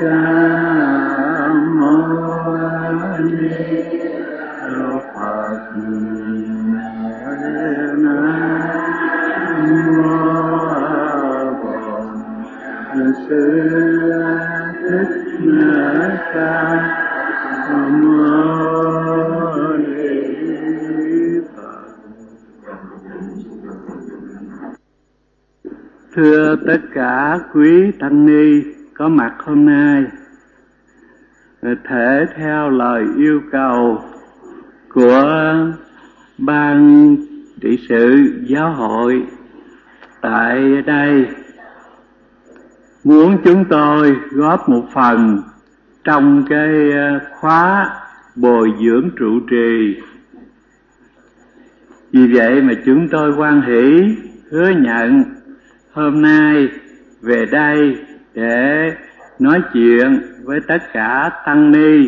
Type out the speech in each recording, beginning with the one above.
Ca Mâu Ni Phật. Nam mô Bổn Sư Thích Ca Mâu Ni Phật. Thưa tất cả quý tăng ni có mặt hôm nay, thể theo lời yêu cầu của ban trị sự giáo hội tại đây, muốn chúng tôi góp một phần trong cái khóa bồi dưỡng trụ trì. Vì vậy mà chúng tôi hoan hỷ hứa nhận hôm nay về đây để nói chuyện với tất cả tăng ni.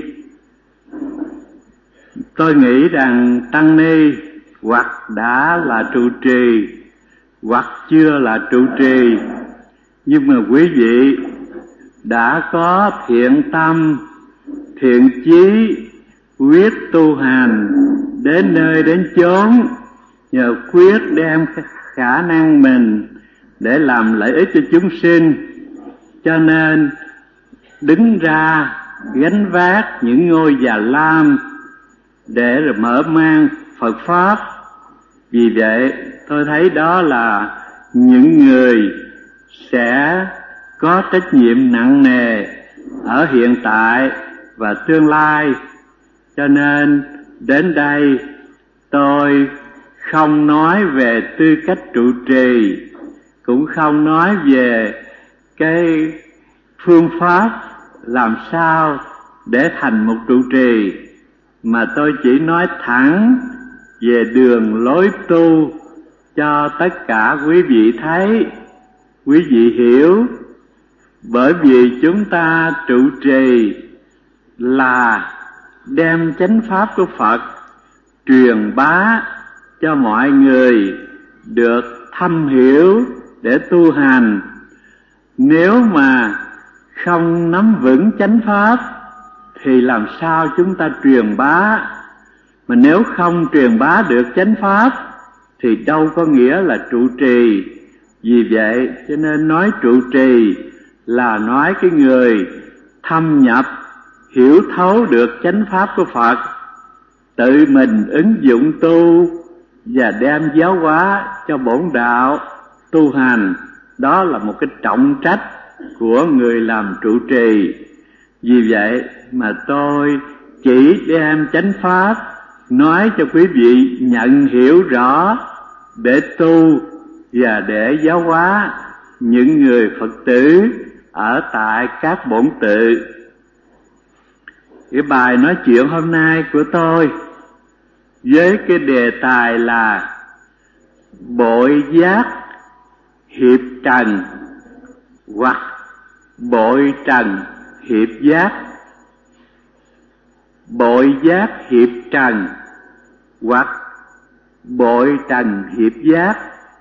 Tôi nghĩ rằng tăng ni hoặc đã là trụ trì hoặc chưa là trụ trì, nhưng mà quý vị đã có thiện tâm, thiện chí, quyết tu hành đến nơi đến chốn, nhờ quyết đem khả năng mình để làm lợi ích cho chúng sinh, cho nên đứng ra gánh vác những ngôi già lam để rồi mở mang Phật Pháp. Vì vậy tôi thấy đó là những người sẽ có trách nhiệm nặng nề ở hiện tại và tương lai. Cho nên đến đây tôi không nói về tư cách trụ trì, cũng không nói về cái phương pháp làm sao để thành một trụ trì, mà tôi chỉ nói thẳng về đường lối tu cho tất cả quý vị thấy, quý vị hiểu. Bởi vì chúng ta trụ trì là đem chánh pháp của Phật truyền bá cho mọi người được thâm hiểu để tu hành. Nếu mà không nắm vững chánh pháp thì làm sao chúng ta truyền bá? Mà nếu không truyền bá được chánh pháp thì đâu có nghĩa là trụ trì. Vì vậy cho nên nói trụ trì là nói cái người thâm nhập, hiểu thấu được chánh pháp của Phật, tự mình ứng dụng tu và đem giáo hóa cho bổn đạo tu hành. Đó là một cái trọng trách của người làm trụ trì. Vì vậy mà tôi chỉ đem chánh pháp nói cho quý vị nhận hiểu rõ để tu và để giáo hóa những người Phật tử ở tại các bổn tự. Cái bài nói chuyện hôm nay của tôi với cái đề tài là bội giác hiệp trần hoặc bội trần hiệp giác. Bội giác hiệp trần hoặc bội trần hiệp giác.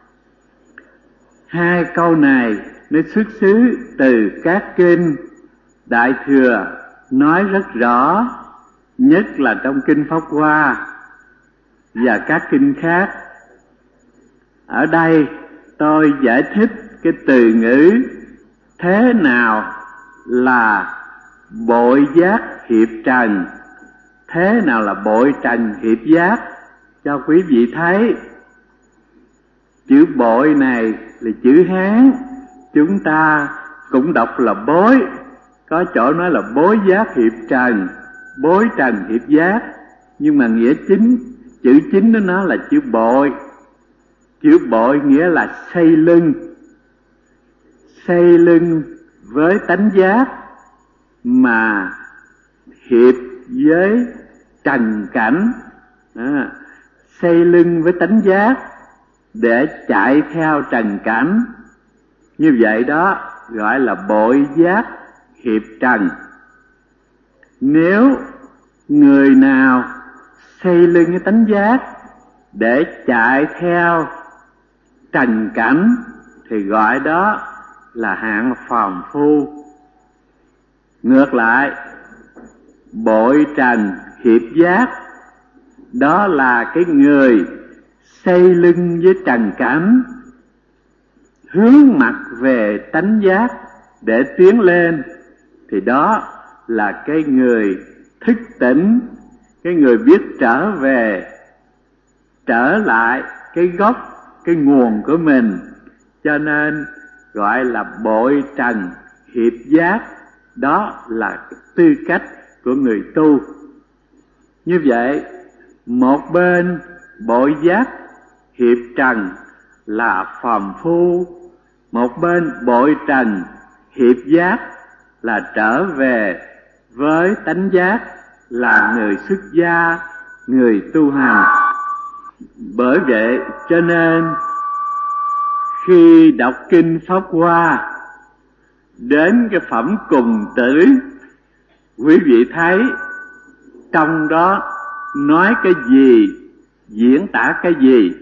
Hai câu này nó xuất xứ từ các kinh Đại Thừa nói rất rõ, nhất là trong kinh Pháp Hoa và các kinh khác. Ở đây tôi giải thích cái từ ngữ thế nào là bội giác hiệp trần, thế nào là bội trần hiệp giác cho quý vị thấy. Chữ bội này là chữ Hán, chúng ta cũng đọc là bối, có chỗ nói là bối giác hiệp trần, bối trần hiệp giác, nhưng mà nghĩa chính, chữ chính của nó là chữ bội. Chữ bội nghĩa là xây lưng, xây lưng với tánh giác mà hiệp với trần cảnh, xây lưng với tánh giác để chạy theo trần cảnh. Như vậy đó gọi là bội giác hiệp trần. Nếu người nào xây lưng cái tánh giác để chạy theo trần cảnh thì gọi đó là hạng phàm phu. Ngược lại, bội trần hiệp giác, đó là cái người xây lưng với trần cảnh, hướng mặt về tánh giác để tiến lên, thì đó là cái người thức tỉnh, cái người biết trở về, trở lại cái gốc, cái nguồn của mình. Cho nên gọi là bội trần hiệp giác, đó là tư cách của người tu. Như vậy, một bên bội giác hiệp trần là phàm phu, một bên bội trần hiệp giác là trở về với tánh giác, là người xuất gia, người tu hành. Bởi vậy cho nên khi đọc kinh Pháp Hoa đến cái phẩm cùng tử, quý vị thấy trong đó nói cái gì, diễn tả cái gì.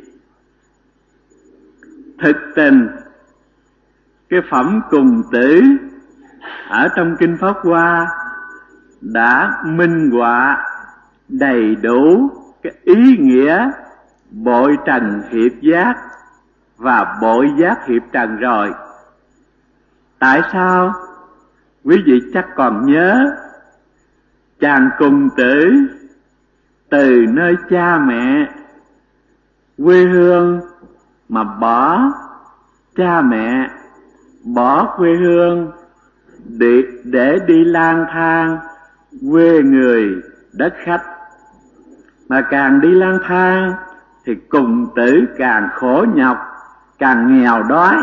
Thực tình cái phẩm cùng tử ở trong kinh Pháp Hoa đã minh họa đầy đủ cái ý nghĩa bội trần hiệp giác và bội giác hiệp trần rồi. Tại sao? Quý vị chắc còn nhớ, chàng cùng tử từ nơi cha mẹ, quê hương mà bỏ cha mẹ, bỏ quê hương để đi lang thang quê người đất khách. Mà càng đi lang thang thì cùng tử càng khổ nhọc, càng nghèo đói.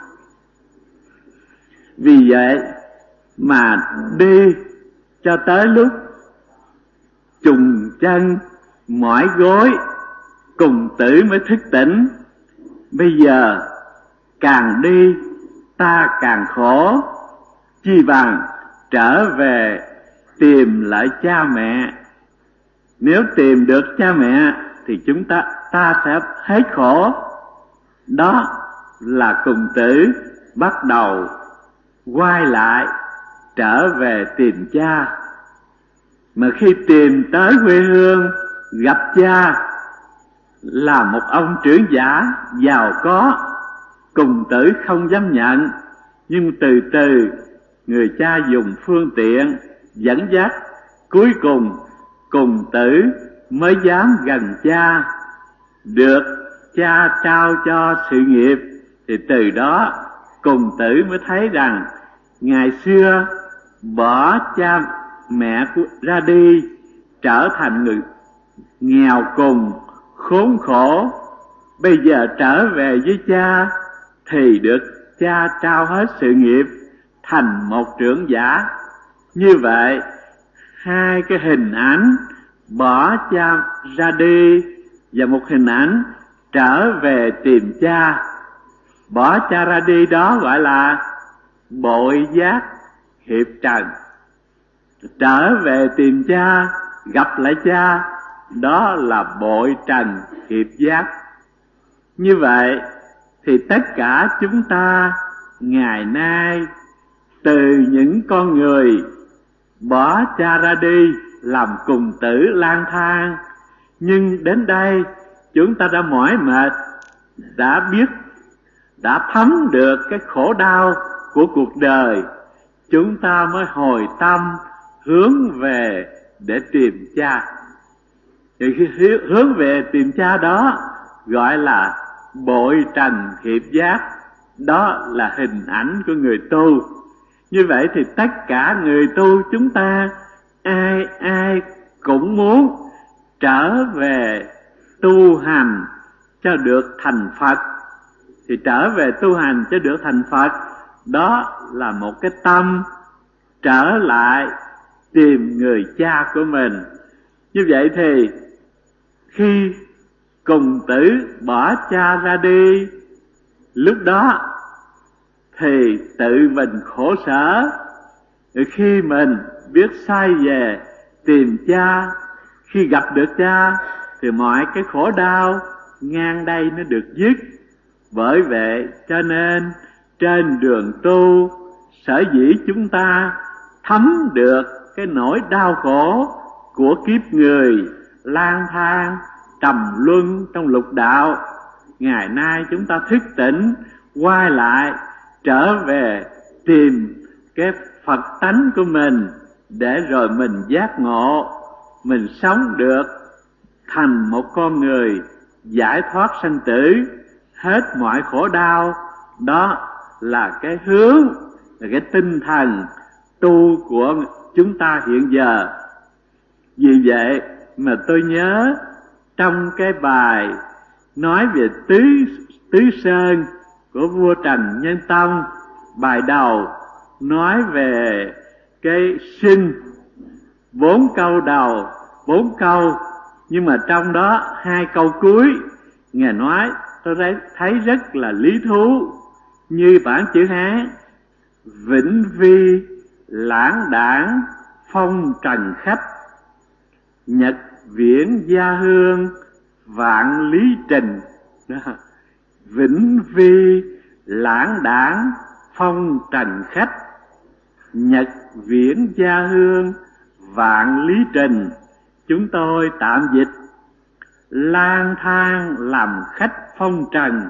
Vì vậy mà đi cho tới lúc trùng chân mỏi gối, cùng tử mới thức tỉnh. Bây giờ càng đi ta càng khổ, chi bằng trở về tìm lại cha mẹ. Nếu tìm được cha mẹ thì chúng ta sẽ hết khổ. Đó là cùng tử bắt đầu quay lại trở về tìm cha. Mà khi tìm tới quê hương gặp cha là một ông trưởng giả giàu có, cùng tử không dám nhận. Nhưng từ từ người cha dùng phương tiện dẫn dắt, cuối cùng tử mới dám gần cha, được cha trao cho sự nghiệp. Thì từ đó cùng tử mới thấy rằng ngày xưa bỏ cha mẹ ra đi, trở thành người nghèo cùng, khốn khổ. Bây giờ trở về với cha thì được cha trao hết sự nghiệp, thành một trưởng giả. Như vậy, hai cái hình ảnh bỏ cha ra đi và một hình ảnh trở về tìm cha. Bỏ cha ra đi đó gọi là bội giác hiệp trần. Trở về tìm cha, gặp lại cha, đó là bội trần hiệp giác. Như vậy thì tất cả chúng ta ngày nay, từ những con người bỏ cha ra đi làm cùng tử lang thang, nhưng đến đây chúng ta đã mỏi mệt, đã biết, đã thấm được cái khổ đau của cuộc đời, chúng ta mới hồi tâm hướng về để tìm cha. Thì khi hướng về tìm cha đó gọi là bội trần hiệp giác, đó là hình ảnh của người tu. Như vậy thì tất cả người tu chúng ta ai cũng muốn trở về tu hành cho được thành Phật. Thì trở về tu hành cho được thành Phật, đó là một cái tâm trở lại tìm người cha của mình. Như vậy thì khi cùng tử bỏ cha ra đi, lúc đó thì tự mình khổ sở. Khi mình biết sai về tìm cha, khi gặp được cha thì mọi cái khổ đau ngang đây nó được dứt. Bởi vậy cho nên trên đường tu, sở dĩ chúng ta thấm được cái nỗi đau khổ của kiếp người lang thang trầm luân trong lục đạo. Ngày nay chúng ta thức tỉnh, quay lại trở về tìm cái Phật tánh của mình, để rồi mình giác ngộ, mình sống được thành một con người giải thoát sanh tử, hết mọi khổ đau. Đó là cái hướng, là cái tinh thần tu của chúng ta hiện giờ. Vì vậy mà tôi nhớ trong cái bài nói về tứ sơn của vua Trần Nhân Tông, bài đầu nói về cái sinh, 4 câu đầu, 4 câu, nhưng mà trong đó 2 câu cuối Ngài nói tôi thấy rất là lý thú. Như bản chữ Hán: vĩnh vi lãng đãng phong trần khách, nhật viễn gia hương vạn lý trình. Vĩnh vi lãng đãng phong trần khách, nhật viễn gia hương vạn lý trình. Chúng tôi tạm dịch: lang thang làm khách phong trần,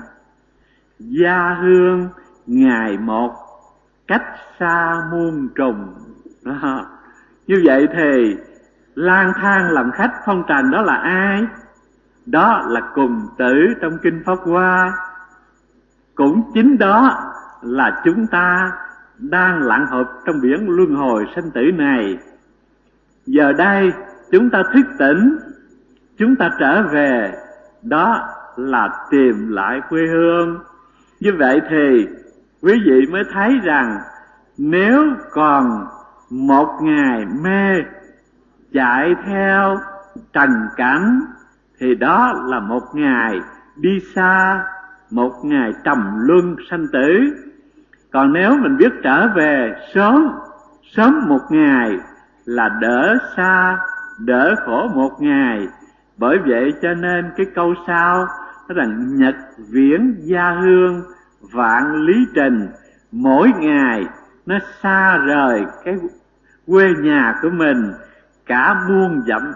gia hương ngày một cách xa muôn trùng. Đó. Như vậy thì lang thang làm khách phong trần đó là ai? Đó là Cùng Tử trong Kinh Pháp Hoa. Cũng chính đó là chúng ta đang lặn hộp trong biển luân hồi sanh tử này. Giờ đây chúng ta thức tỉnh, chúng ta trở về, đó là tìm lại quê hương. Như vậy thì quý vị mới thấy rằng nếu còn một ngày mê chạy theo trần cảnh thì đó là một ngày đi xa, một ngày trầm luân sanh tử. Còn nếu mình biết trở về sớm một ngày là đỡ xa, đỡ khổ một ngày. Bởi vậy cho nên cái câu sau nói rằng nhật viễn gia hương vạn lý trình, mỗi ngày nó xa rời cái quê nhà của mình cả muôn dặm.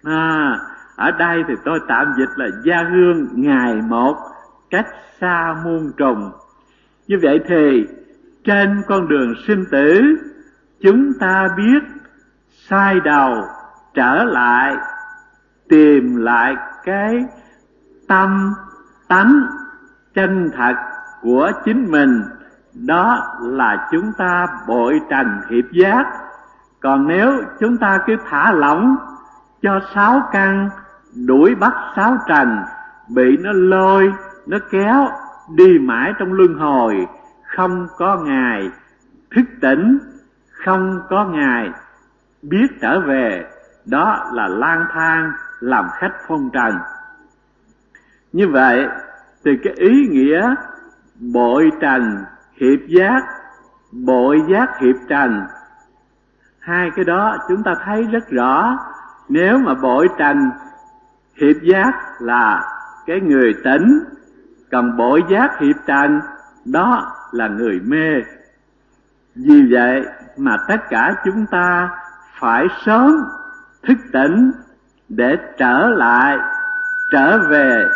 Ở đây thì tôi tạm dịch là gia hương ngày một cách xa muôn trùng. Như vậy thì trên con đường sinh tử, chúng ta biết xoay đầu trở lại, tìm lại cái tâm tánh chân thật của chính mình. Đó là chúng ta bội trần hiệp giác. Còn nếu chúng ta cứ thả lỏng cho 6 căn đuổi bắt 6 trần, bị nó lôi, nó kéo đi mãi trong luân hồi, không có ngày thức tỉnh, không có ngày biết trở về, đó là lang thang làm khách phong trần. Như vậy thì cái ý nghĩa bội trần hiệp giác, bội giác hiệp trần, hai cái đó chúng ta thấy rất rõ. Nếu mà bội trần hiệp giác là cái người tỉnh, còn bội giác hiệp trần đó là người mê. Vì vậy mà tất cả chúng ta phải sớm thức tỉnh để trở về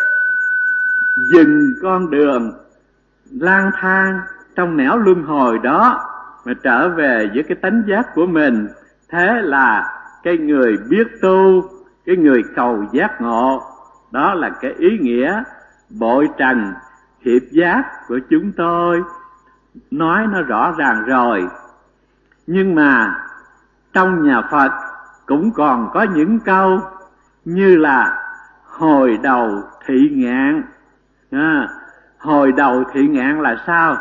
dừng con đường lang thang trong nẻo luân hồi đó, mà trở về với cái tánh giác của mình. Thế là cái người biết tu, cái người cầu giác ngộ. Đó là cái ý nghĩa bội trần hiệp giác của chúng tôi, nói nó rõ ràng rồi. Nhưng mà trong nhà Phật cũng còn có những câu như là hồi đầu thị ngạn. Hồi đầu thị ngạn là sao?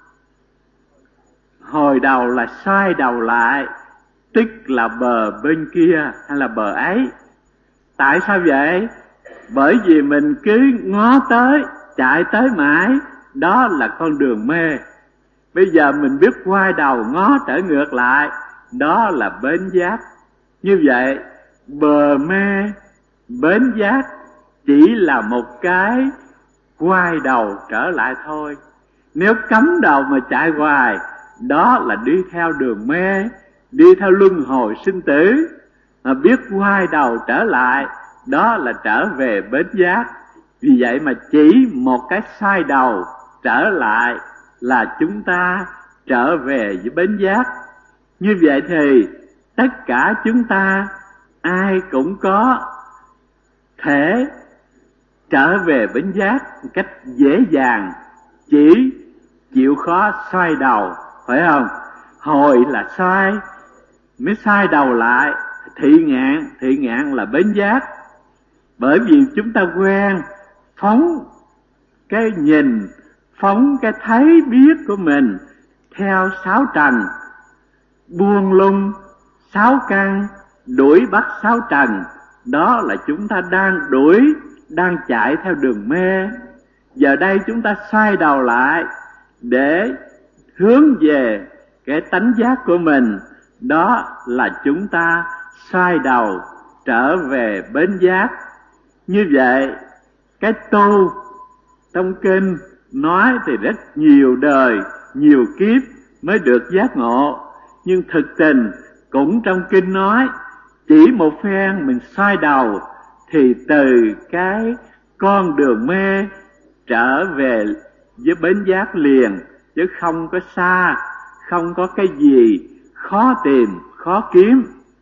Hồi đầu là xoay đầu lại, tức là bờ bên kia hay là bờ ấy. Tại sao vậy? Bởi vì mình cứ ngó tới, chạy tới mãi, đó là con đường mê. Bây giờ mình biết quay đầu ngó trở ngược lại, đó là bến giác. Như vậy bờ mê, bến giác chỉ là một cái quay đầu trở lại thôi. Nếu cắm đầu mà chạy hoài, đó là đi theo đường mê, đi theo luân hồi sinh tử, mà biết quay đầu trở lại, đó là trở về bến giác. Vì vậy mà chỉ một cái xoay đầu trở lại là chúng ta trở về với bến giác. Như vậy thì tất cả chúng ta ai cũng có thể trở về bến giác một cách dễ dàng, chỉ chịu khó xoay đầu, phải không? Hồi là xoay, mới xoay đầu lại, thị ngạn là bến giác. Bởi vì chúng ta quen phóng cái nhìn, phóng cái thấy biết của mình theo sáu trần, buông lung sáu căn, đuổi bắt sáu trần. Đó là chúng ta đang chạy theo đường mê. Giờ đây chúng ta xoay đầu lại để hướng về cái tánh giác của mình, đó là chúng ta xoay đầu trở về bến giác. Như vậy cái tu trong kinh nói thì rất nhiều đời, nhiều kiếp mới được giác ngộ, nhưng thực tình cũng trong kinh nói chỉ một phen mình xoay đầu thì từ cái con đường mê trở về với bến giác liền, chứ không có xa, không có cái gì khó tìm, khó kiếm.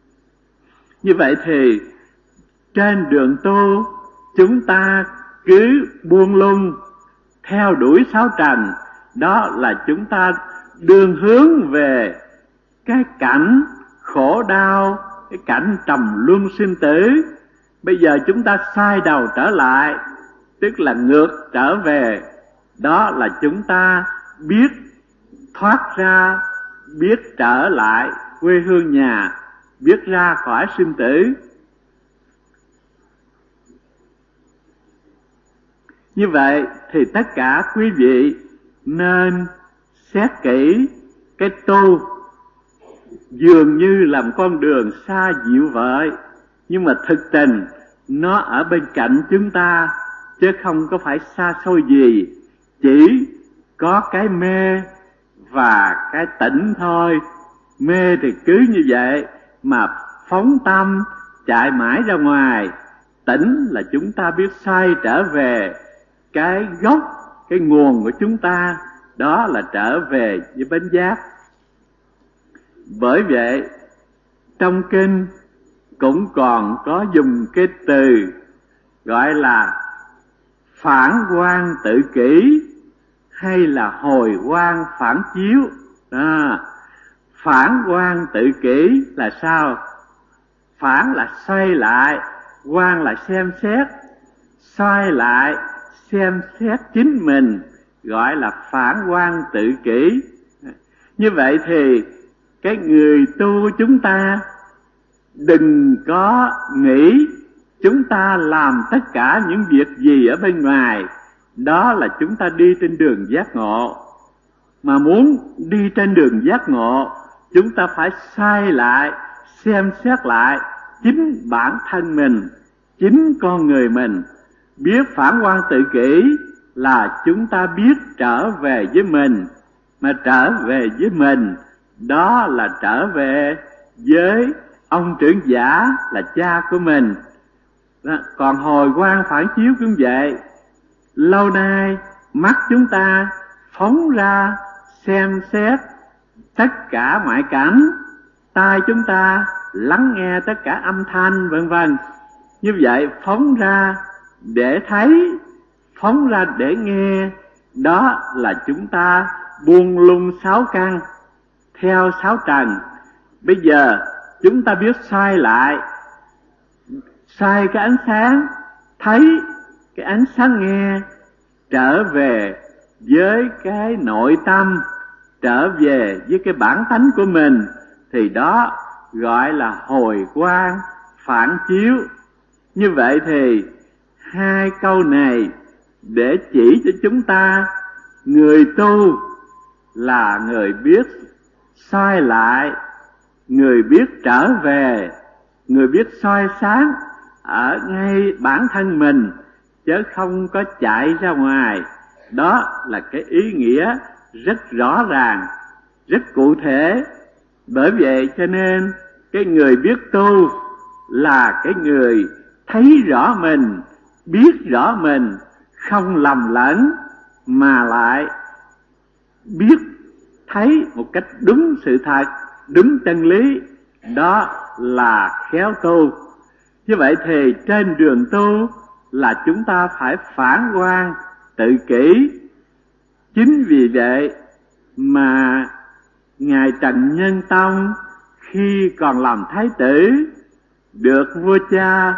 Như vậy thì trên đường tu chúng ta cứ buông lung theo đuổi sáu trần, đó là chúng ta đường hướng về cái cảnh khổ đau, cái cảnh trầm luân sinh tử. Bây giờ chúng ta xoay đầu trở lại, tức là ngược trở về, đó là chúng ta biết thoát ra, biết trở lại quê hương nhà, biết ra khỏi sinh tử. Như vậy thì tất cả quý vị nên xét kỹ cái tu dường như làm con đường xa dịu vợi, nhưng mà thực tình nó ở bên cạnh chúng ta, chứ không có phải xa xôi gì. Chỉ có cái mê và cái tỉnh thôi. Mê thì cứ như vậy mà phóng tâm chạy mãi ra ngoài. Tỉnh là chúng ta biết xoay trở về cái gốc, cái nguồn của chúng ta, đó là trở về với bến giác. Bởi vậy trong kinh cũng còn có dùng cái từ gọi là phản quan tự kỷ hay là hồi quan phản chiếu. Phản quan tự kỷ là sao? Phản là xoay lại, quan là xem xét, xoay lại xem xét chính mình, gọi là phản quan tự kỷ. Như vậy thì cái người tu chúng ta đừng có nghĩ chúng ta làm tất cả những việc gì ở bên ngoài, đó là chúng ta đi trên đường giác ngộ. Mà muốn đi trên đường giác ngộ, chúng ta phải xoay lại, xem xét lại chính bản thân mình, chính con người mình. Biết phản quan tự kỷ là chúng ta biết trở về với mình, mà trở về với mình đó là trở về với ông trưởng giả là cha của mình. Còn hồi quan phản chiếu cũng vậy. Lâu nay mắt chúng ta phóng ra xem xét tất cả ngoại cảnh, tai chúng ta lắng nghe tất cả âm thanh vân vân. Như vậy phóng ra để thấy, phóng ra để nghe, đó là chúng ta buông lung sáu căn theo sáu trần. Bây giờ chúng ta biết xoay lại, xoay cái ánh sáng thấy, cái ánh sáng nghe, trở về với cái nội tâm, trở về với cái bản tánh của mình, thì đó gọi là hồi quang phản chiếu. Như vậy thì hai câu này để chỉ cho chúng ta, người tu là người biết xoay lại, người biết trở về, người biết soi sáng ở ngay bản thân mình, chứ không có chạy ra ngoài. Đó là cái ý nghĩa rất rõ ràng, rất cụ thể. Bởi vậy cho nên cái người biết tu là cái người thấy rõ mình, biết rõ mình, không lầm lẫn, mà lại biết thấy một cách đúng sự thật, đúng chân lý. Đó là khéo tu. Như vậy thì trên đường tu là chúng ta phải phản quan tự kỷ. Chính vì vậy mà Ngài Trần Nhân Tông khi còn làm thái tử được vua cha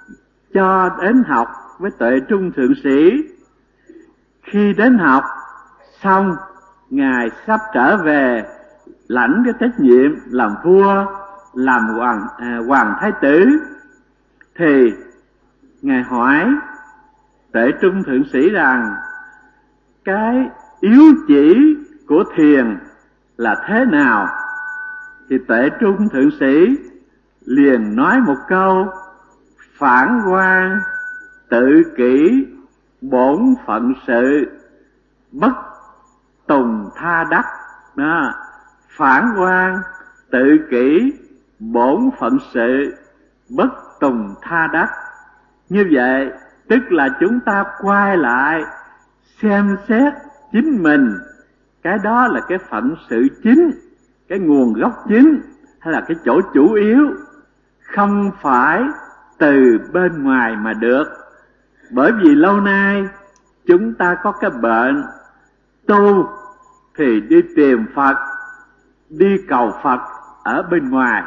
cho đến học với Tuệ Trung Thượng Sĩ. Khi đến học xong, Ngài sắp trở về lãnh cái trách nhiệm làm vua, làm hoàng thái tử, thì Ngài hỏi Tuệ Trung Thượng Sĩ rằng cái yếu chỉ của thiền là thế nào? Thì Tuệ Trung Thượng Sĩ liền nói một câu: phản quan tự kỷ, bổn phận sự, bất tùng tha đắc. Đó, phản quan tự kỷ, bổn phận sự, bất tùng tha đắc. Như vậy tức là chúng ta quay lại xem xét chính mình, cái đó là cái phận sự chính, cái nguồn gốc chính, hay là cái chỗ chủ yếu, không phải từ bên ngoài mà được. Bởi vì lâu nay chúng ta có cái bệnh tu thì đi tìm Phật, đi cầu Phật ở bên ngoài,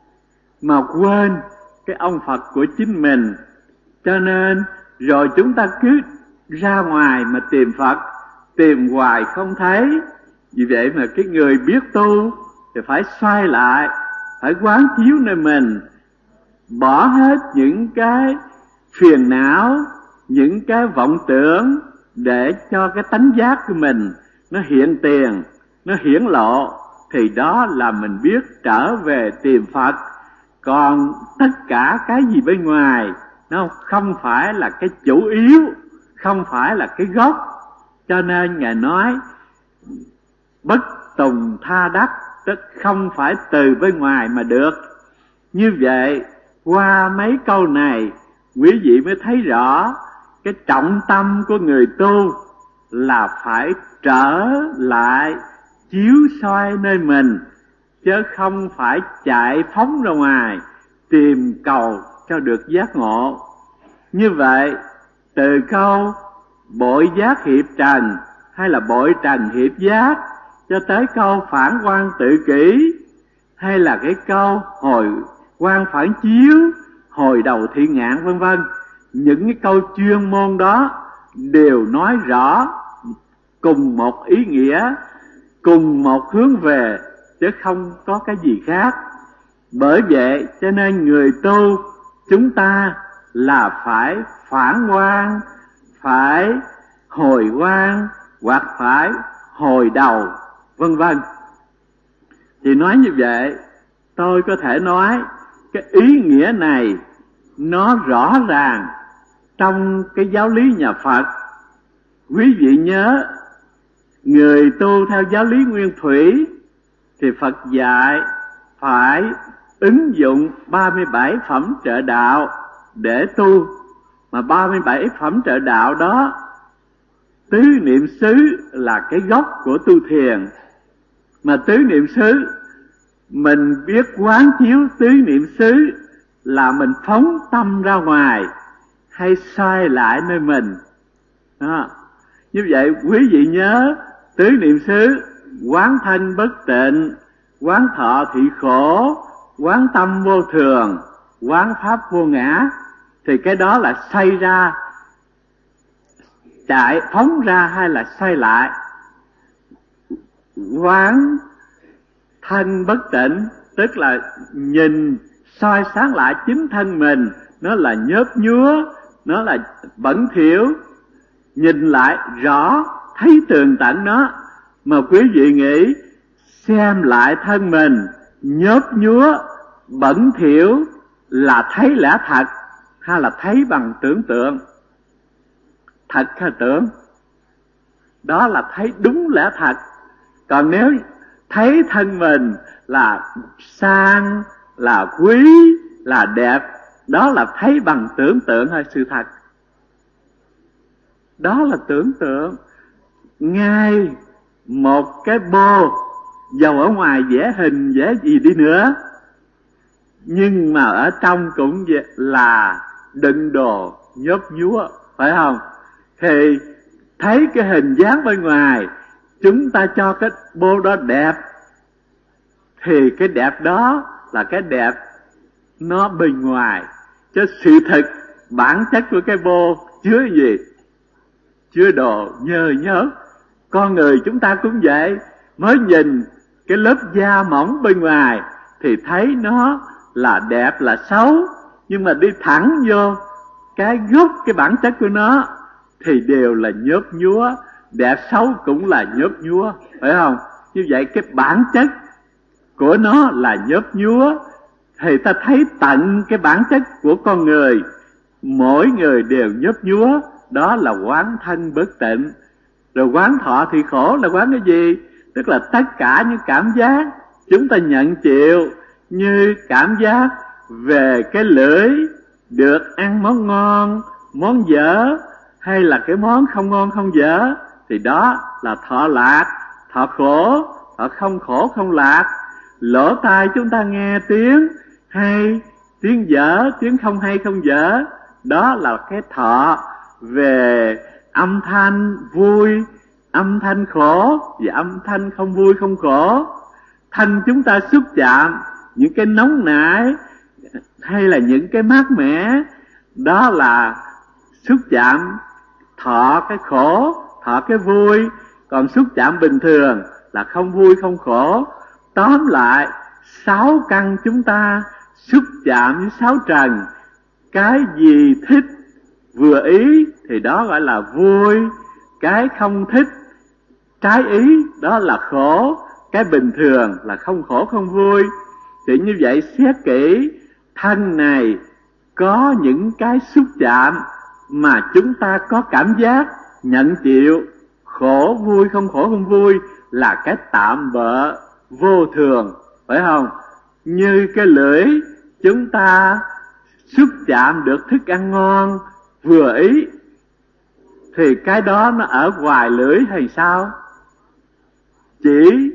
mà quên cái ông Phật của chính mình. Cho nên rồi chúng ta cứ ra ngoài mà tìm Phật, tìm hoài không thấy. Vì vậy mà cái người biết tu thì phải xoay lại, phải quán chiếu nơi mình, bỏ hết những cái phiền não, những cái vọng tưởng, để cho cái tánh giác của mình nó hiện tiền, nó hiển lộ, thì đó là mình biết trở về tìm Phật. Còn tất cả cái gì bên ngoài nó không phải là cái chủ yếu, không phải là cái gốc. Cho nên Ngài nói bất tùng tha đắc, tức không phải từ bên ngoài mà được. Như vậy qua mấy câu này quý vị mới thấy rõ cái trọng tâm của người tu là phải trở lại chiếu soi nơi mình, chứ không phải chạy phóng ra ngoài tìm cầu cho được giác ngộ. Như vậy từ câu bội giác hiệp trần hay là bội trần hiệp giác, cho tới câu phản quan tự kỷ, hay là cái câu hồi quan phản chiếu, hồi đầu thiện ngạn, vân vân, những cái câu chuyên môn đó đều nói rõ cùng một ý nghĩa, cùng một hướng về, chứ không có cái gì khác. Bởi vậy cho nên người tu chúng ta là phải phản quan, phải hồi quan, hoặc phải hồi đầu, vân vân. Thì nói như vậy, tôi có thể nói cái ý nghĩa này nó rõ ràng trong cái giáo lý nhà Phật. Quý vị nhớ, người tu theo giáo lý Nguyên Thủy thì Phật dạy phải ứng dụng 37 phẩm trợ đạo để tu. Mà 37 phẩm trợ đạo đó, tứ niệm xứ là cái gốc của tu thiền. Mà tứ niệm xứ, mình biết quán chiếu tứ niệm xứ là mình phóng tâm ra ngoài hay xoay lại nơi mình. Đó. Như vậy quý vị nhớ, tứ niệm xứ quán thân bất tịnh, quán thọ thị khổ, quán tâm vô thường, quán pháp vô ngã, thì cái đó là xoay ra, chạy phóng ra hay là xoay lại. Quán thân bất tịnh tức là nhìn soi sáng lại chính thân mình, nó là nhớp nhúa, nó là bẩn thỉu, nhìn lại rõ, thấy tường tận nó. Mà quý vị nghĩ xem lại thân mình nhớp nhúa, bẩn thỉu là thấy lẽ thật hay là thấy bằng tưởng tượng? Thật hay tưởng? Đó là thấy đúng lẽ thật. Còn nếu thấy thân mình là sang, là quý, là đẹp. Đó là thấy bằng tưởng tượng hay sự thật? Đó là tưởng tượng. Ngay một cái bô, dầu ở ngoài vẽ hình vẽ gì đi nữa, nhưng mà ở trong cũng là đựng đồ nhớp nhúa, phải không? Thì thấy cái hình dáng bên ngoài, chúng ta cho cái bô đó đẹp, thì cái đẹp đó là cái đẹp nó bên ngoài. Chứ sự thực bản chất của cái bô chứa gì? Chứa đồ nhơ nhớp. Con người chúng ta cũng vậy, mới nhìn cái lớp da mỏng bên ngoài thì thấy nó là đẹp là xấu, nhưng mà đi thẳng vô cái gốc, cái bản chất của nó thì đều là nhớp nhúa, đẹp xấu cũng là nhớp nhúa, phải không? Như vậy cái bản chất của nó là nhớp nhúa, thì ta thấy tận cái bản chất của con người, mỗi người đều nhớp nhúa. Đó là quán thân bất tịnh. Rồi quán thọ thì khổ là quán cái gì? Tức là tất cả những cảm giác chúng ta nhận chịu, như cảm giác về cái lưỡi được ăn món ngon, món dở, hay là cái món không ngon không dở, thì đó là thọ lạc, thọ khổ, thọ không khổ không lạc. Lỗ tai chúng ta nghe tiếng hay, tiếng dở, tiếng không hay không dở, đó là cái thọ về âm thanh vui, âm thanh khổ và âm thanh không vui không khổ. Thanh chúng ta xúc chạm những cái nóng nảy hay là những cái mát mẻ, đó là xúc chạm thọ cái khổ, thọ cái vui. Còn xúc chạm bình thường là không vui không khổ. Tóm lại, 6 căn chúng ta xúc chạm với 6 trần, cái gì thích vừa ý thì đó gọi là vui, cái không thích trái ý đó là khổ, cái bình thường là không khổ không vui. Thì như vậy xét kỹ, thân này có những cái xúc chạm mà chúng ta có cảm giác nhận chịu, khổ vui không khổ không vui, là cái tạm bợ vô thường, phải không? Như cái lưỡi chúng ta xúc chạm được thức ăn ngon vừa ý, thì cái đó nó ở ngoài lưỡi hay sao? Chỉ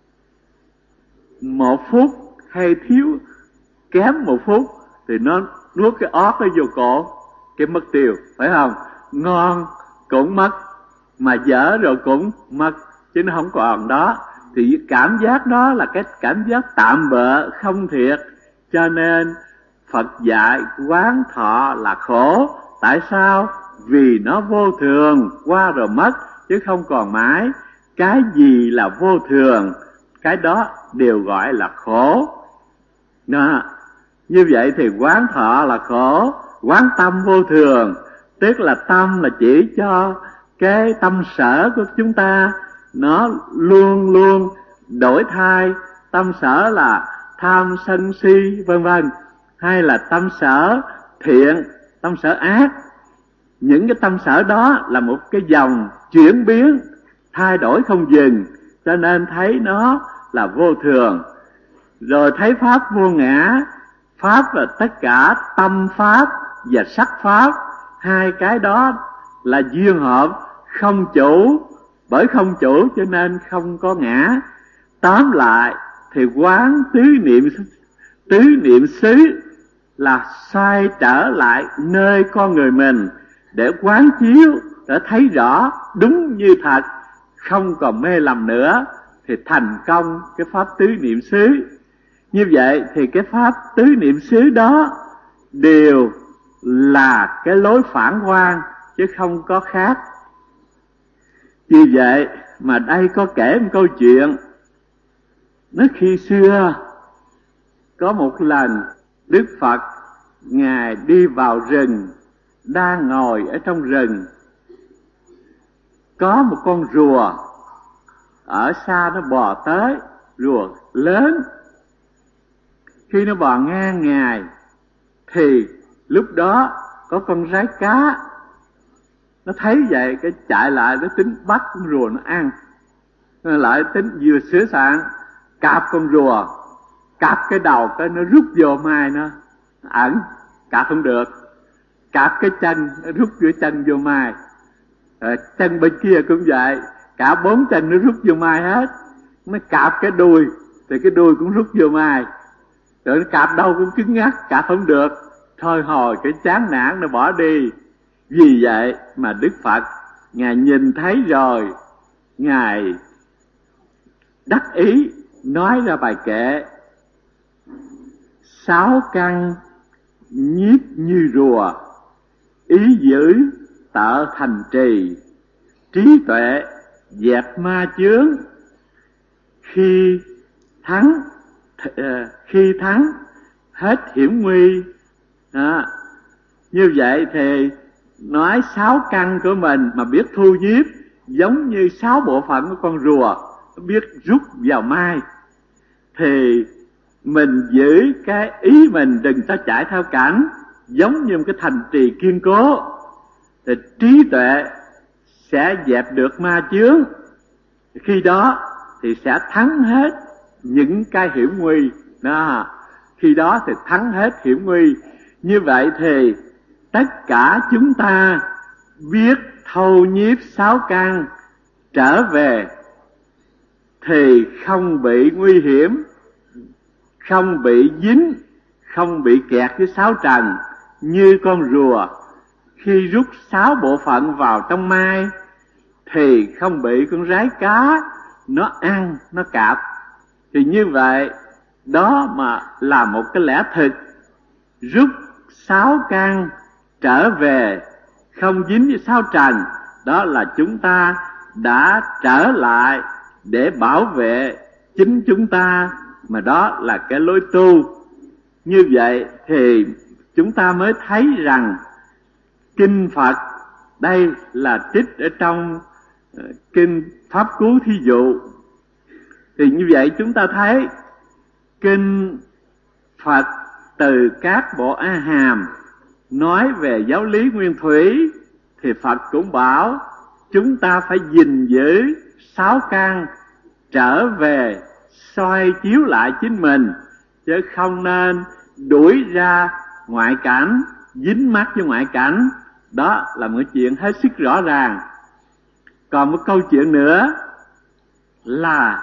1 phút hay thiếu kém 1 phút thì nó nuốt cái ót nó vô cổ, cái mất tiêu, phải không? Ngon cũng mất, mà dở rồi cũng mất, chứ nó không còn đó. Thì cảm giác đó là cái cảm giác tạm bợ không thiệt. Cho nên Phật dạy quán thọ là khổ. Tại sao? Vì nó vô thường, qua rồi mất, chứ không còn mãi. Cái gì là vô thường, cái đó đều gọi là khổ. Đó. Như vậy thì quán thọ là khổ. Quán tâm vô thường, tức là tâm là chỉ cho cái tâm sở của chúng ta, nó luôn luôn đổi thay. Tâm sở là tham sân si vân vân, hay là tâm sở thiện, tâm sở ác. Những cái tâm sở đó là một cái dòng chuyển biến, thay đổi không dừng, cho nên thấy nó là vô thường. Rồi thấy pháp vô ngã. Pháp là tất cả tâm pháp và sắc pháp, hai cái đó là duyên hợp, không chủ. Bởi không chủ cho nên không có ngã. Tóm lại thì quán tứ niệm xứ là xoay trở lại nơi con người mình, để quán chiếu, để thấy rõ đúng như thật, không còn mê lầm nữa, thì thành công cái pháp tứ niệm xứ. Như vậy thì cái pháp tứ niệm xứ đó đều là cái lối phản quan, chứ không có khác. Vì vậy mà đây có kể một câu chuyện. Nói khi xưa có một lần Đức Phật Ngài đi vào rừng, đang ngồi ở trong rừng. Có một con rùa ở xa nó bò tới, rùa lớn. Khi nó bò ngang Ngài thì lúc đó có con rái cá, nó thấy vậy cái chạy lại, nó tính bắt con rùa nó ăn. Nó lại tính vừa sửa soạn cạp con rùa cạp cái đầu cái nó rút vô mai nó ẩn, cạp không được. Cạp cái chân, nó rút cái chân vô mai. Chân bên kia cũng vậy, cả 4 chân nó rút vô mai hết. Nó cạp cái đuôi thì cái đuôi cũng rút vô mai. Rồi nó cạp đâu cũng cứng ngắc, cạp không được. Thôi hồi cái chán nản nó bỏ đi. Vì vậy mà Đức Phật Ngài nhìn thấy rồi, Ngài đắc ý nói ra bài kệ: 6 căn nhiếp như rùa, ý giữ tợ thành trì, trí tuệ dẹp ma chướng, khi thắng hết hiểm nguy. Như vậy thì nói 6 căn của mình mà biết thu nhiếp, giống như 6 bộ phận của con rùa biết rút vào mai, thì mình giữ cái ý mình đừng cho chạy theo cảnh, giống như một cái thành trì kiên cố, thì trí tuệ sẽ dẹp được ma chướng. Khi đó thì sẽ thắng hết những cái hiểm nguy đó. Khi đó thì thắng hết hiểm nguy. Như vậy thì tất cả chúng ta biết thâu nhiếp 6 căn trở về thì không bị nguy hiểm, không bị dính, không bị kẹt với 6 trần. Như con rùa khi rút 6 bộ phận vào trong mai thì không bị con rái cá nó ăn, nó cạp. Thì như vậy đó mà là một cái lẽ thực. Rút 6 căn trở về không dính với 6 trần, đó là chúng ta đã trở lại để bảo vệ chính chúng ta, mà đó là cái lối tu. Như vậy thì chúng ta mới thấy rằng kinh Phật đây là trích ở trong kinh Pháp Cú Thí Dụ. Thì như vậy chúng ta thấy kinh Phật từ các bộ A Hàm nói về giáo lý nguyên thủy, thì Phật cũng bảo chúng ta phải gìn giữ 6 căn trở về soi chiếu lại chính mình, chứ không nên đuổi ra ngoại cảnh, dính mắc với ngoại cảnh. Đó là một chuyện hết sức rõ ràng. Còn một câu chuyện nữa là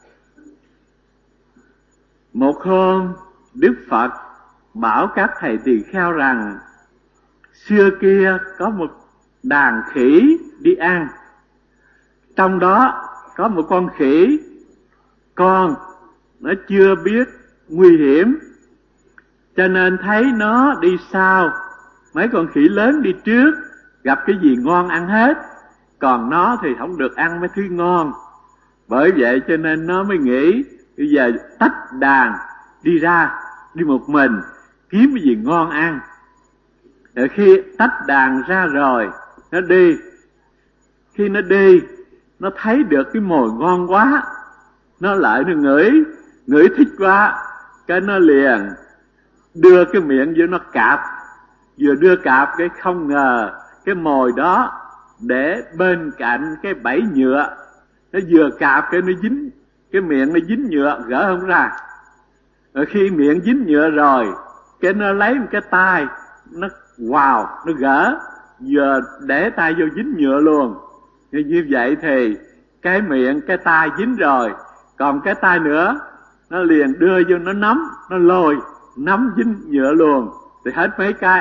một hôm Đức Phật bảo các thầy tỳ kheo rằng xưa kia có một đàn khỉ đi ăn, trong đó có một con khỉ con, nó chưa biết nguy hiểm, cho nên thấy nó đi sau, mấy con khỉ lớn đi trước, gặp cái gì ngon ăn hết, còn nó thì không được ăn mấy thứ ngon. Bởi vậy cho nên nó mới nghĩ bây giờ tách đàn đi ra, đi một mình kiếm cái gì ngon ăn. Rồi khi tách đàn ra rồi nó đi, khi nó đi nó thấy được cái mồi ngon quá, nó lại nó ngửi thích quá, cái nó liền đưa cái miệng vô nó cạp. Vừa đưa cạp cái không ngờ cái mồi đó để bên cạnh cái bẫy nhựa, nó vừa cạp cái nó dính, cái miệng nó dính nhựa gỡ không ra. Rồi khi miệng dính nhựa rồi, cái nó lấy một cái tay nó nó gỡ, vừa để tay vô dính nhựa luôn. Như vậy thì cái miệng cái tay dính rồi, còn cái tay nữa nó liền đưa vô nó nắm, nó lôi nắm dính nhựa luôn, thì hết mấy cái,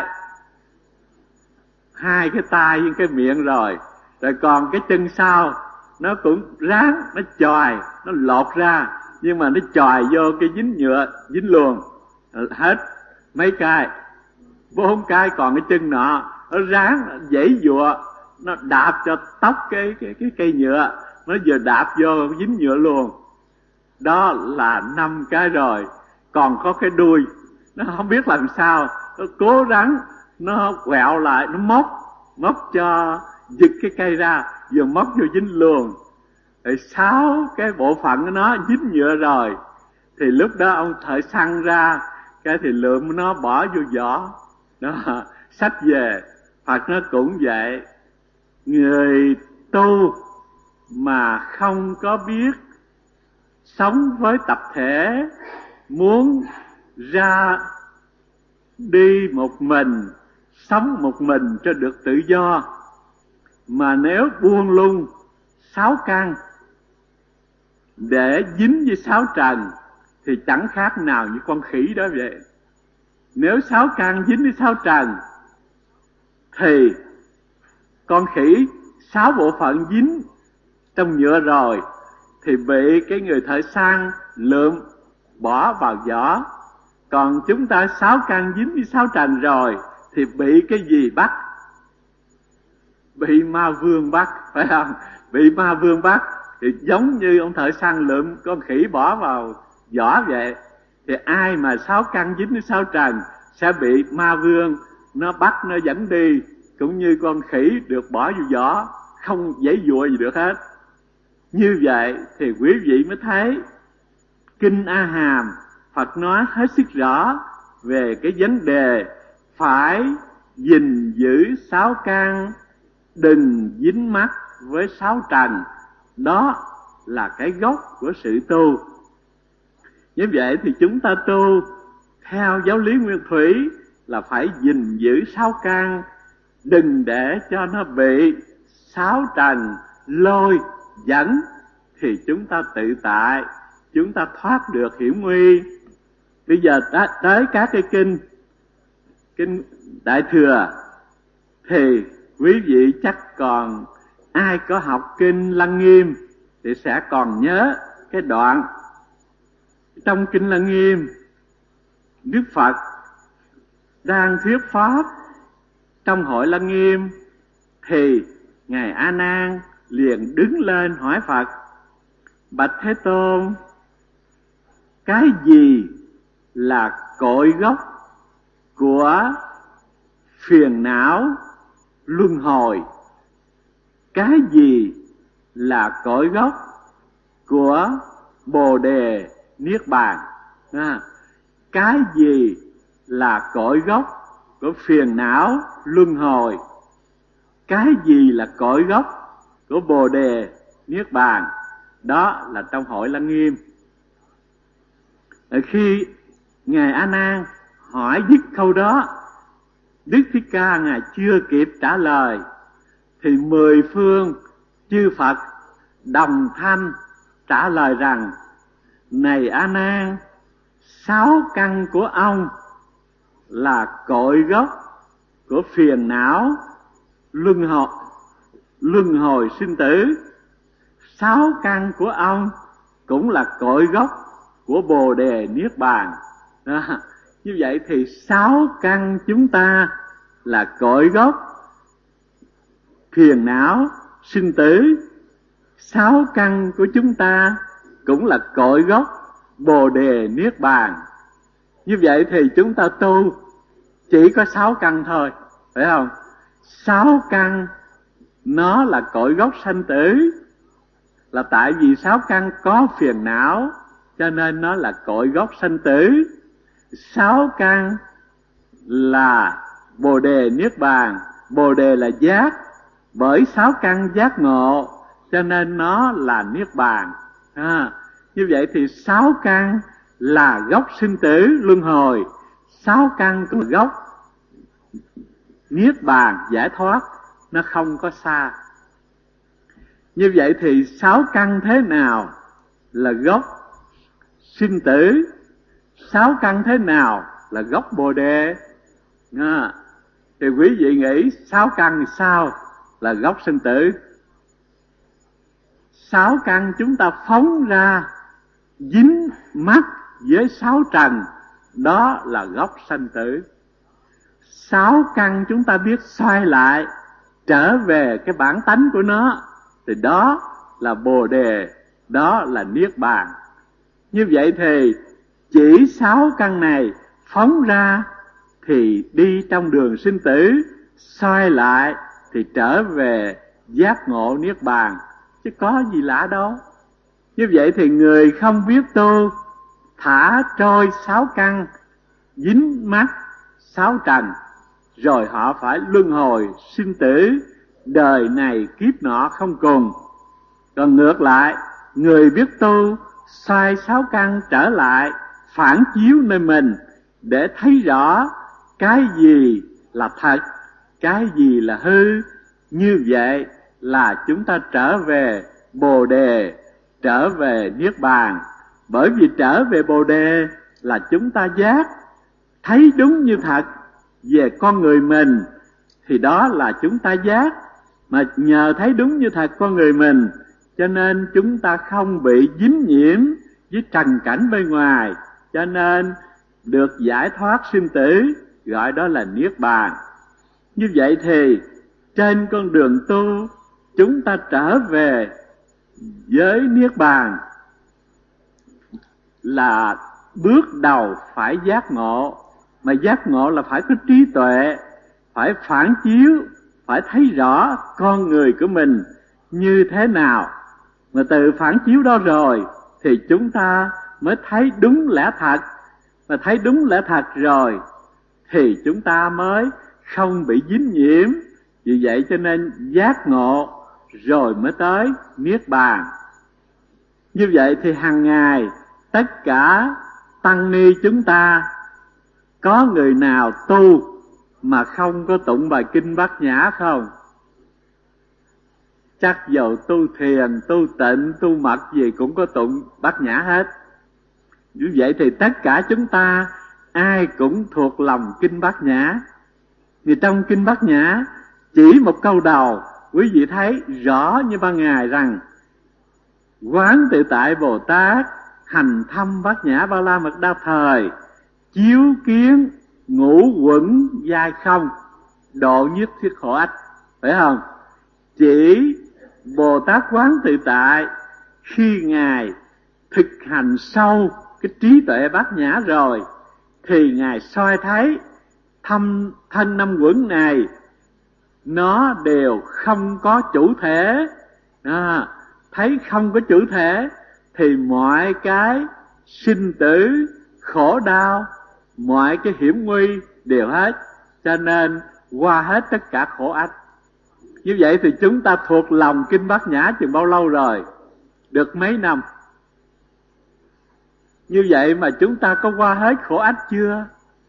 2 cái tay với cái miệng rồi. Rồi còn cái chân sau nó cũng ráng, nó chòi, nó lột ra, nhưng mà nó chòi vô cái dính nhựa dính luôn, hết mấy cái, 4 cái. Còn cái chân nọ nó ráng giãy giụa, nó đạp cho tóc cái cây nhựa, nó vừa đạp vô dính nhựa luôn. Đó là 5 cái rồi. Còn có cái đuôi, nó không biết làm sao, nó cố gắng nó quẹo lại, nó móc cho giật cái cây ra, vừa móc vô dính luôn. Rồi 6 cái bộ phận của nó dính nhựa rồi, thì lúc đó ông thợ săn ra, cái thì lượm nó bỏ vô giỏ đó, xách về. Phật nó cũng vậy, người tu mà không có biết sống với tập thể, muốn ra đi một mình, sống một mình cho được tự do. Mà nếu buông lung sáu căn để dính với sáu trần thì chẳng khác nào như con khỉ đó vậy. Nếu sáu căn dính với sáu trần thì con khỉ sáu bộ phận dính trong nhựa rồi thì bị cái người thợ săn lượm bỏ vào giỏ. Còn chúng ta sáu căn dính với sáu trần rồi thì bị cái gì bắt? Bị ma vương bắt, phải không? Bị ma vương bắt thì giống như ông thợ săn lượm con khỉ bỏ vào giỏ vậy. Thì ai mà sáu căn dính với sáu trần sẽ bị ma vương nó bắt, nó dẫn đi, cũng như con khỉ được bỏ vào giỏ, không giãy giụa gì được hết. Như vậy thì quý vị mới thấy Kinh A Hàm Phật nói hết sức rõ về cái vấn đề phải gìn giữ sáu căn, đừng dính mắc với sáu trần. Đó là cái gốc của sự tu. Như vậy thì chúng ta tu theo giáo lý Nguyên Thủy là phải gìn giữ sáu căn, đừng để cho nó bị sáu trần lôi dẫn, thì chúng ta tự tại, chúng ta thoát được hiểm nguy. Bây giờ tới các cái kinh Đại Thừa thì quý vị chắc còn ai có học kinh Lăng Nghiêm thì sẽ còn nhớ cái đoạn trong kinh Lăng Nghiêm. Đức Phật đang thuyết pháp trong hội Lăng Nghiêm thì ngài A Nan liền đứng lên hỏi Phật: Bạch Thế Tôn, cái gì là cội gốc của phiền não luân hồi? Cái gì là cội gốc của Bồ Đề Niết Bàn? Cái gì là cội gốc của phiền não luân hồi? Cái gì là cội gốc của Bồ Đề Niết Bàn? Đó là trong hội Lăng Nghiêm. Khi ngài A Nan hỏi dứt câu đó, Đức Thích Ca ngài chưa kịp trả lời thì mười phương chư Phật đồng thanh trả lời rằng: Này A Nan, sáu căn của ông là cội gốc của phiền não luân hồi sinh tử. Sáu căn của ông cũng là cội gốc của Bồ Đề Niết Bàn. Như vậy thì sáu căn chúng ta là cội gốc phiền não sinh tử. Sáu căn của chúng ta cũng là cội gốc Bồ Đề Niết Bàn. Như vậy thì chúng ta tu chỉ có sáu căn thôi, phải không? Sáu căn nó là cội gốc sanh tử, là tại vì sáu căn có phiền não cho nên nó là cội gốc sanh tử. Sáu căn là Bồ Đề Niết Bàn. Bồ Đề là giác, bởi sáu căn giác ngộ cho nên nó là Niết Bàn. Như vậy thì sáu căn là gốc sinh tử luân hồi. Sáu căn có gốc Niết Bàn giải thoát, nó không có xa. Như vậy thì sáu căn thế nào là gốc sinh tử? Sáu căn thế nào là gốc Bồ Đề? Thì quý vị nghĩ sáu căn sao là gốc sinh tử? Sáu căn chúng ta phóng ra dính mắc với sáu trần, đó là gốc sanh tử. Sáu căn chúng ta biết xoay lại trở về cái bản tánh của nó thì đó là Bồ Đề, đó là Niết Bàn. Như vậy thì chỉ sáu căn này phóng ra thì đi trong đường sinh tử, xoay lại thì trở về giác ngộ Niết Bàn, chứ có gì lạ đâu. Như vậy thì người không biết tu, thả trôi sáu căn, dính mắc sáu trần, rồi họ phải luân hồi sinh tử, đời này kiếp nọ không cùng. Còn ngược lại, người biết tu, xoay sáu căn trở lại, phản chiếu nơi mình để thấy rõ cái gì là thật, cái gì là hư. Như vậy là chúng ta trở về Bồ Đề, trở về Niết Bàn. Bởi vì trở về Bồ Đề là chúng ta giác, thấy đúng như thật về con người mình, thì đó là chúng ta giác. Mà nhờ thấy đúng như thật con người mình, cho nên chúng ta không bị dính nhiễm với trần cảnh bên ngoài, cho nên được giải thoát sinh tử, gọi đó là Niết Bàn. Như vậy thì trên con đường tu, chúng ta trở về với Niết Bàn là bước đầu phải giác ngộ. Mà giác ngộ là phải có trí tuệ, phải phản chiếu, phải thấy rõ con người của mình như thế nào. Mà từ phản chiếu đó rồi thì chúng ta mới thấy đúng lẽ thật. Mà thấy đúng lẽ thật rồi thì chúng ta mới không bị dính nhiễm. Vì vậy cho nên giác ngộ rồi mới tới Niết Bàn. Như vậy thì hàng ngày tất cả tăng ni chúng ta, có người nào tu mà không có tụng bài kinh Bát Nhã không? Chắc dầu tu thiền, tu tịnh, tu mật gì cũng có tụng Bát Nhã hết. Như vậy thì tất cả chúng ta ai cũng thuộc lòng kinh Bát Nhã. Thì trong kinh Bát Nhã chỉ một câu đầu, quý vị thấy rõ như ban ngày rằng: Quán tự tại Bồ Tát, hành thâm Bát Nhã Ba La Mật Đa Thời, chiếu kiến ngũ uẩn giai không, độ nhất thiết khổ ách. Phải không? Chỉ Bồ Tát Quán Tự Tại khi Ngài thực hành sâu cái trí tuệ Bát Nhã rồi, thì Ngài soi thấy thân năm uẩn này nó đều không có chủ thể. Thấy không có chủ thể thì mọi cái sinh tử, khổ đau, mọi cái hiểm nguy đều hết, cho nên qua hết tất cả khổ ách. Như vậy thì chúng ta thuộc lòng kinh Bát Nhã chừng bao lâu rồi? Được mấy năm? Như vậy mà chúng ta có qua hết khổ ách chưa?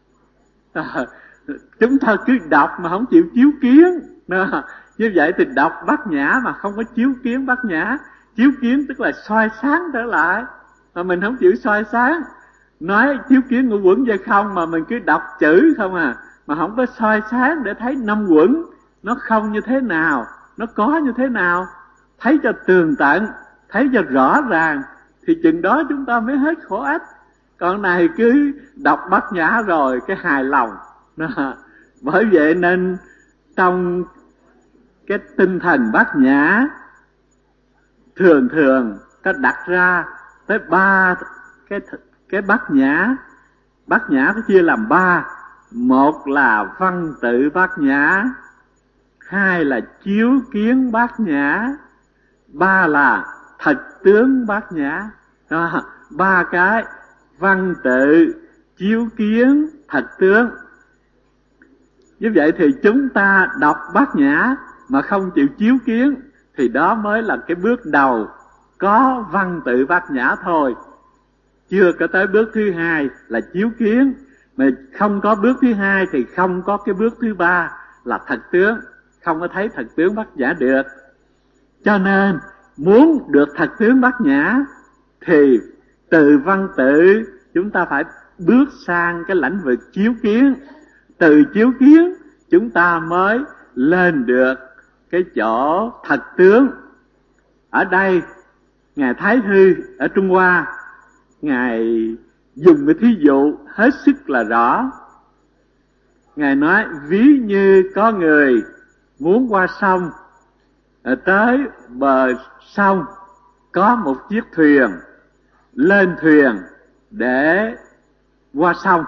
Chúng ta cứ đọc mà không chịu chiếu kiến. Như vậy thì đọc Bát Nhã mà không có chiếu kiến Bát Nhã. Chiếu kiến tức là soi sáng trở lại, mà mình không chịu soi sáng. Nói chiếu kiến ngũ uẩn giai không mà mình cứ đọc chữ không à, mà không có soi sáng để thấy năm uẩn nó không như thế nào, nó có như thế nào, thấy cho tường tận, thấy cho rõ ràng, thì chừng đó chúng ta mới hết khổ ách. Còn này cứ đọc Bát Nhã rồi cái hài lòng. Bởi vậy nên trong cái tinh thần Bát Nhã thường thường ta đặt ra tới ba cái Bát Nhã. Bát Nhã có chia làm ba: một là văn tự Bát Nhã, hai là chiếu kiến Bát Nhã, ba là thật tướng Bát Nhã. Ba cái: văn tự, chiếu kiến, thật tướng. Như vậy thì chúng ta đọc Bát Nhã mà không chịu chiếu kiến thì đó mới là cái bước đầu có văn tự Bát Nhã thôi, chưa có tới bước thứ hai là chiếu kiến. Mà không có bước thứ hai thì không có cái bước thứ ba là thật tướng, không có thấy thật tướng Bát Nhã được. Cho nên muốn được thật tướng Bát Nhã thì từ văn tự chúng ta phải bước sang cái lĩnh vực chiếu kiến. Từ chiếu kiến chúng ta mới lên được cái chỗ thật tướng. Ở đây Ngài Thái Thư ở Trung Hoa, Ngài dùng cái thí dụ hết sức là rõ. Ngài nói ví như có người muốn qua sông, tới bờ sông có một chiếc thuyền, lên thuyền để qua sông.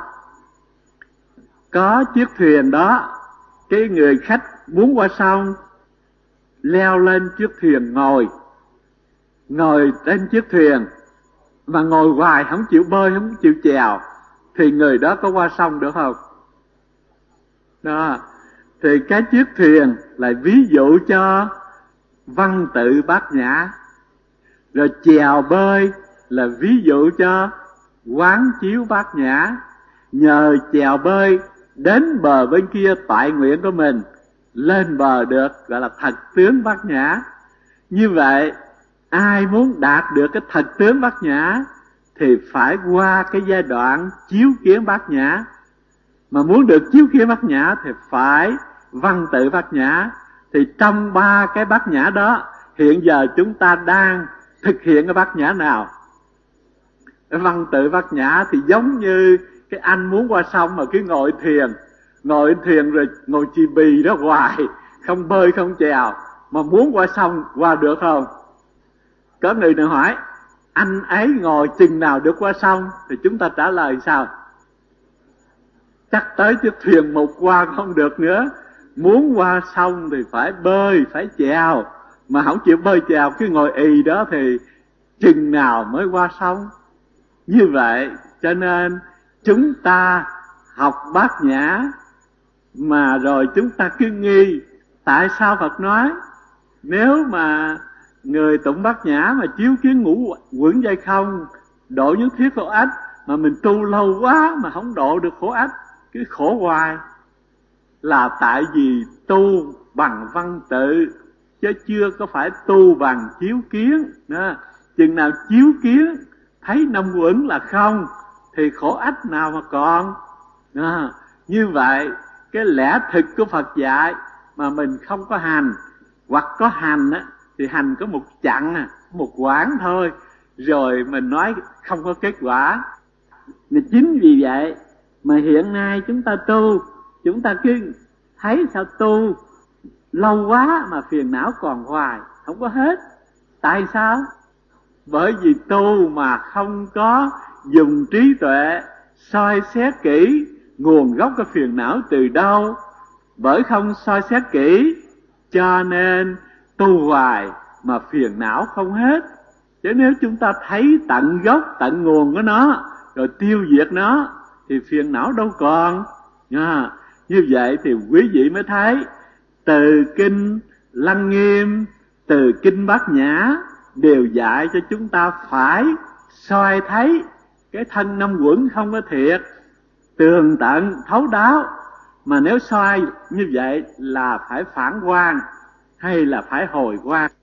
Có chiếc thuyền đó, cái người khách muốn qua sông leo lên chiếc thuyền ngồi trên chiếc thuyền mà ngồi hoài không chịu bơi, không chịu chèo, thì người đó có qua sông được không? Đó, thì cái chiếc thuyền là ví dụ cho văn tự Bát Nhã, rồi chèo bơi là ví dụ cho quán chiếu bát nhã, nhờ chèo bơi đến bờ bên kia toại nguyện của mình, lên bờ được, gọi là thật tướng bát nhã. Như vậy ai muốn đạt được cái thật tướng bát nhã thì phải qua cái giai đoạn chiếu kiến bát nhã. Mà muốn được chiếu kiến bát nhã thì phải văn tự bát nhã. Thì trong ba cái bát nhã đó, hiện giờ chúng ta đang thực hiện cái bát nhã nào? Cái văn tự bát nhã thì giống như cái anh muốn qua sông mà cứ ngồi thuyền rồi ngồi chì bì đó hoài, không bơi không chèo, mà muốn qua sông qua được không? Có người nào hỏi anh ấy ngồi chừng nào được qua sông, thì chúng ta trả lời sao? Chắc tới chiếc thuyền một qua không được nữa. Muốn qua sông thì phải bơi, phải chèo, mà không chịu bơi chèo cứ ngồi ì đó thì chừng nào mới qua sông? Như vậy cho nên chúng ta học bát nhã mà rồi chúng ta cứ nghi tại sao Phật nói nếu mà người tụng bát nhã mà chiếu kiến ngũ quẩn dây không, độ nhất thiết khổ ách, mà mình tu lâu quá mà không độ được khổ ách, cứ khổ hoài, là tại vì tu bằng văn tự chứ chưa có phải tu bằng chiếu kiến. Chừng nào chiếu kiến thấy năm quẩn là không thì khổ ách nào mà còn. Như vậy cái lẽ thực của Phật dạy mà mình không có hành, hoặc có hành á, thì hành có một chặng, một quãng thôi, rồi mình nói không có kết quả. Nên chính vì vậy mà hiện nay chúng ta tu, chúng ta cứ thấy sao tu lâu quá mà phiền não còn hoài, không có hết. Tại sao? Bởi vì tu mà không có dùng trí tuệ soi xét kỹ nguồn gốc của phiền não từ đâu. Bởi không soi xét kỹ cho nên tu hoài mà phiền não không hết. Chứ nếu chúng ta thấy tận gốc, tận nguồn của nó, rồi tiêu diệt nó, thì phiền não đâu còn. Như vậy thì quý vị mới thấy từ kinh Lăng Nghiêm, từ kinh Bát Nhã đều dạy cho chúng ta phải soi thấy cái thân năm uẩn không có thiệt, tường tận thấu đáo. Mà nếu soi như vậy là phải phản quang hay là phải hồi quang?